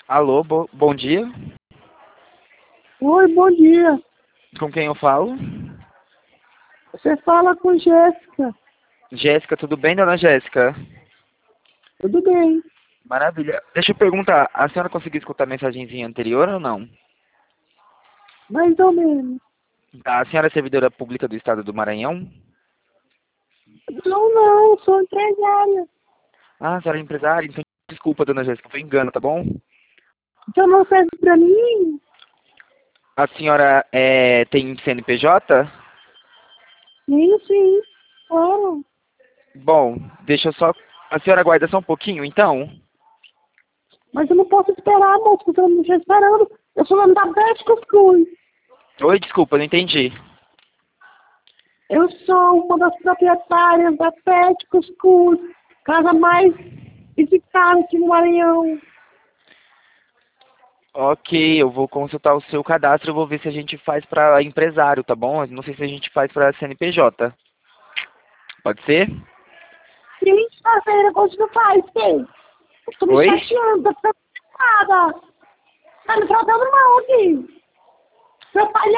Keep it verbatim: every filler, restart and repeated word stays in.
Alô, bo bom dia. Oi, bom dia. Com quem eu falo? Você fala com Jéssica. Jéssica, tudo bem, dona Jéssica? Tudo bem? Maravilha. Deixa eu perguntar, a senhora conseguiu escutar a mensagenzinha anterior ou não? Mais ou menos. A senhora é servidora pública do estado do Maranhão? Não, não, sou empresária. Ah, a senhora é empresária? Então, desculpa, dona Jéssica, foi engano, tá bom? Então não serve pra mim? A senhora é, tem C N P J? Sim, sim. Claro. Bom, deixa eu só... A senhora aguarda só um pouquinho, então? Mas eu não posso esperar, moço, porque eu não estou esperando. Eu sou nome da Beth Cuscuz. Oi, desculpa, não entendi. Eu sou uma das proprietárias da Beth Cuscuz. Casa mais visitada aqui no Maranhão. Ok, eu vou consultar o seu cadastro, eu vou ver se a gente faz para empresário, tá bom? Eu não sei se a gente faz para C N P J. Pode ser? Sim, parceira, como não faz, filho? Eu tô me Oi? chateando, tô preocupada. Tá me tratando mal aqui. Meu pai